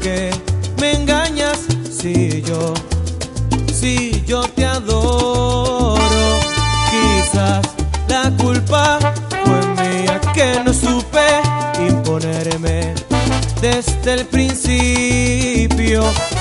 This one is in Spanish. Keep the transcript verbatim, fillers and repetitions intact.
qué me engañas si yo, si yo te adoro? Quizás la culpa fue mía que no supe imponerme desde el principio.